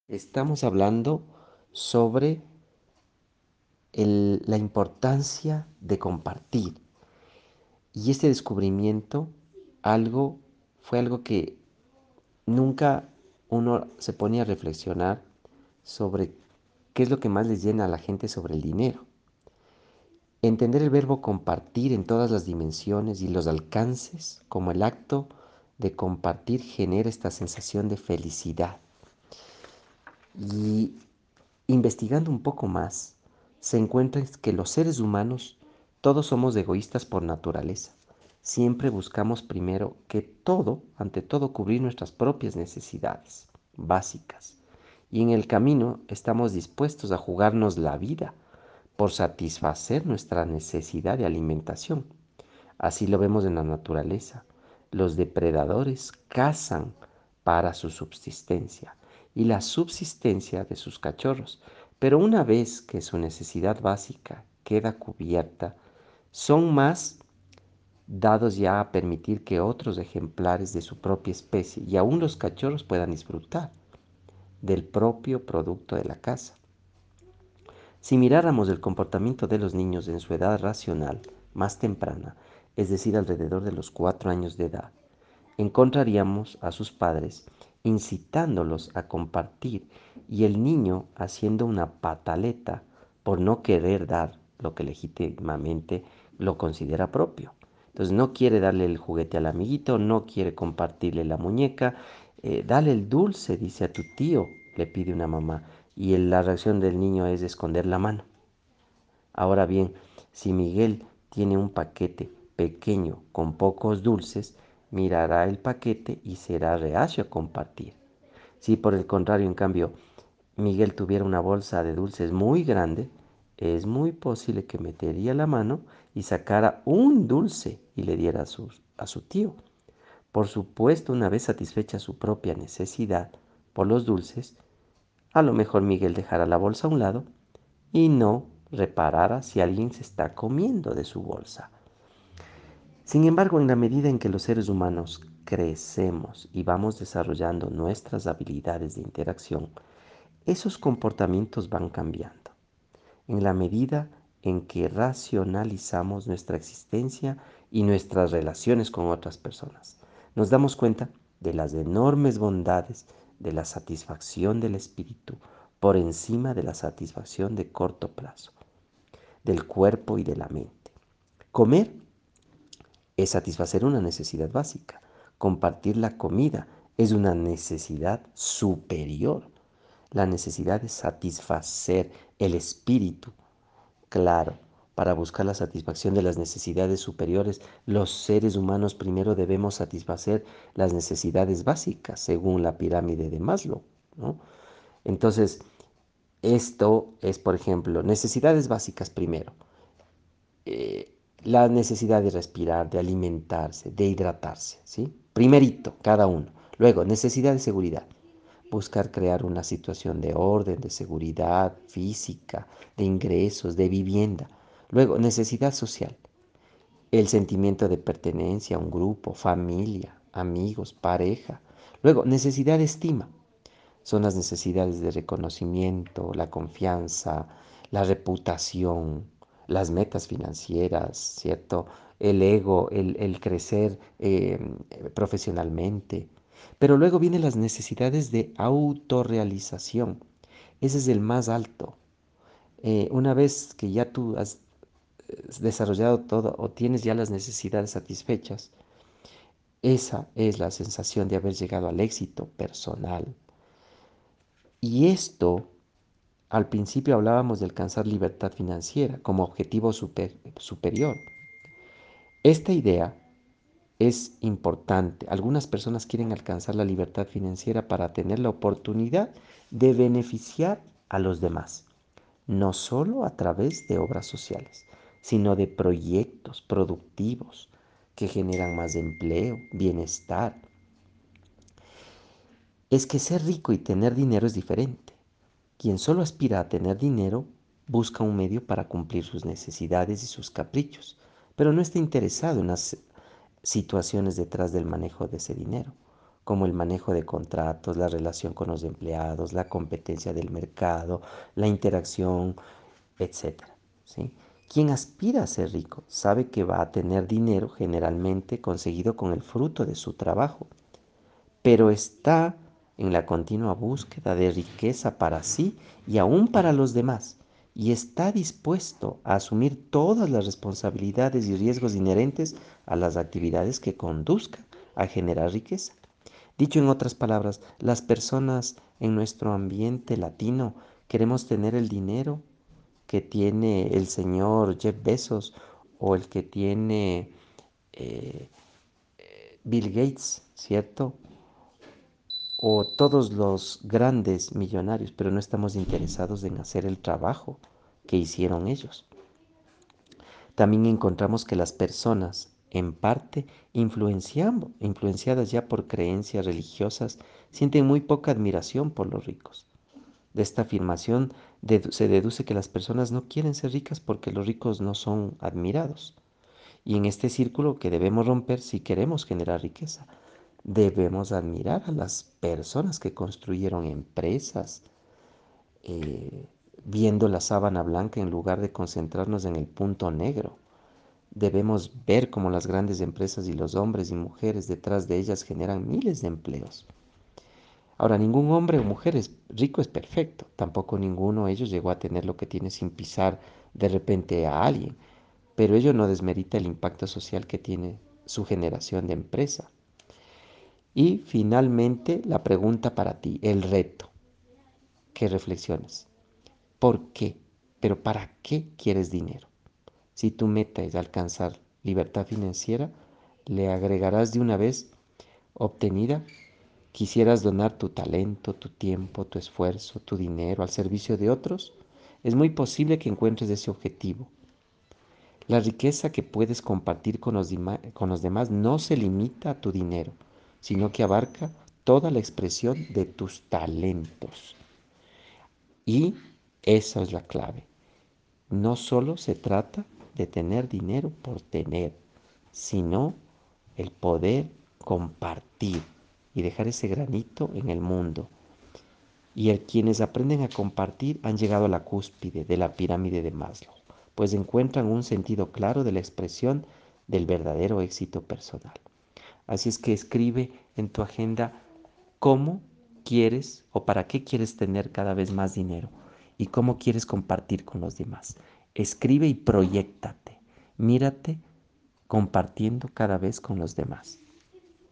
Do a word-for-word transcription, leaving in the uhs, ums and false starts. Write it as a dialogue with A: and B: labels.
A: Estamos hablando sobre el- la importancia de compartir. Y este descubrimiento, algo, fue algo que nunca uno se pone a reflexionar sobre qué es lo que más les llena a la gente sobre el dinero. Entender el verbo compartir en todas las dimensiones y los alcances, como el acto de compartir genera esta sensación de felicidad. Y investigando un poco más, se encuentra que los seres humanos todos somos egoístas por naturaleza. Siempre buscamos primero que todo, ante todo, cubrir nuestras propias necesidades básicas. Y en el camino estamos dispuestos a jugarnos la vida por satisfacer nuestra necesidad de alimentación. Así lo vemos en la naturaleza. Los depredadores cazan para su subsistencia y la subsistencia de sus cachorros, pero una vez que su necesidad básica queda cubierta, son más dados ya a permitir que otros ejemplares de su propia especie y aún los cachorros puedan disfrutar del propio producto de la caza. Si miráramos el comportamiento de los niños en su edad racional más temprana, es decir, alrededor de los cuatro años de edad, encontraríamos a sus padres incitándolos a compartir y el niño haciendo una pataleta por no querer dar lo que legítimamente lo considera propio. Entonces no quiere darle el juguete al amiguito, no quiere compartirle la muñeca, eh, dale el dulce, dice a tu tío, le pide una mamá, y la reacción del niño es esconder la mano. Ahora bien, si Miguel tiene un paquete pequeño con pocos dulces, mirará el paquete y será reacio a compartir. Si por el contrario, en cambio, Miguel tuviera una bolsa de dulces muy grande, es muy posible que metería la mano y sacara un dulce y le diera a su, a su tío. Por supuesto, una vez satisfecha su propia necesidad por los dulces, a lo mejor Miguel dejará la bolsa a un lado y no reparara si alguien se está comiendo de su bolsa. Sin embargo, en la medida en que los seres humanos crecemos y vamos desarrollando nuestras habilidades de interacción, esos comportamientos van cambiando. En la medida en que racionalizamos nuestra existencia y nuestras relaciones con otras personas, nos damos cuenta de las enormes bondades de la satisfacción del espíritu por encima de la satisfacción de corto plazo, del cuerpo y de la mente. Comer es satisfacer una necesidad básica. Compartir la comida es una necesidad superior. La necesidad de satisfacer el espíritu. Claro, para buscar la satisfacción de las necesidades superiores, los seres humanos primero debemos satisfacer las necesidades básicas, según la pirámide de Maslow, ¿no? Entonces, esto es, por ejemplo, necesidades básicas primero. eh, la necesidad de respirar, de alimentarse, de hidratarse, ¿sí? Primerito, cada uno. Luego, necesidad de seguridad. Buscar crear una situación de orden, de seguridad física, de ingresos, de vivienda. Luego, necesidad social. El sentimiento de pertenencia a un grupo, familia, amigos, pareja. Luego, necesidad de estima. Son las necesidades de reconocimiento, la confianza, la reputación, las metas financieras, ¿cierto? El ego, el, el crecer eh, profesionalmente. Pero luego vienen las necesidades de autorrealización. Ese es el más alto. Eh, una vez que ya tú has eh, desarrollado todo o tienes ya las necesidades satisfechas, esa es la sensación de haber llegado al éxito personal. Y esto, al principio hablábamos de alcanzar libertad financiera como objetivo super- superior. Esta idea es importante. Algunas personas quieren alcanzar la libertad financiera para tener la oportunidad de beneficiar a los demás, no solo a través de obras sociales, sino de proyectos productivos que generan más empleo, bienestar. Es que ser rico y tener dinero es diferente. Quien solo aspira a tener dinero busca un medio para cumplir sus necesidades y sus caprichos, pero no está interesado en las situaciones detrás del manejo de ese dinero, como el manejo de contratos, la relación con los empleados, la competencia del mercado, la interacción, etcétera, ¿sí? Quien aspira a ser rico sabe que va a tener dinero generalmente conseguido con el fruto de su trabajo, pero está en la continua búsqueda de riqueza para sí y aún para los demás, y está dispuesto a asumir todas las responsabilidades y riesgos inherentes a las actividades que conduzcan a generar riqueza. Dicho en otras palabras, las personas en nuestro ambiente latino queremos tener el dinero que tiene el señor Jeff Bezos o el que tiene eh, Bill Gates, ¿cierto? O todos los grandes millonarios, pero no estamos interesados en hacer el trabajo que hicieron ellos. También encontramos que las personas, en parte influenciando, influenciadas ya por creencias religiosas, sienten muy poca admiración por los ricos. De esta afirmación dedu- se deduce que las personas no quieren ser ricas porque los ricos no son admirados. Y en este círculo que debemos romper si queremos generar riqueza, debemos admirar a las personas que construyeron empresas, eh, viendo la sábana blanca en lugar de concentrarnos en el punto negro. Debemos ver cómo las grandes empresas y los hombres y mujeres detrás de ellas generan miles de empleos. Ahora, ningún hombre o mujer es rico es perfecto. Tampoco ninguno de ellos llegó a tener lo que tiene sin pisar de repente a alguien. Pero ello no desmerita el impacto social que tiene su generación de empresa. Y finalmente, la pregunta para ti, el reto, que reflexiones. ¿Por qué? Pero ¿para qué quieres dinero? Si tu meta es alcanzar libertad financiera, le agregarás de una vez obtenida. ¿Quisieras donar tu talento, tu tiempo, tu esfuerzo, tu dinero al servicio de otros? Es muy posible que encuentres ese objetivo. La riqueza que puedes compartir con los, con los demás no se limita a tu dinero, sino que abarca toda la expresión de tus talentos. Y esa es la clave. No solo se trata de tener dinero por tener, sino el poder compartir y dejar ese granito en el mundo. Y el quienes aprenden a compartir han llegado a la cúspide de la pirámide de Maslow, pues encuentran un sentido claro de la expresión del verdadero éxito personal. Así es que escribe en tu agenda cómo quieres o para qué quieres tener cada vez más dinero y cómo quieres compartir con los demás. Escribe y proyéctate. Mírate compartiendo cada vez con los demás.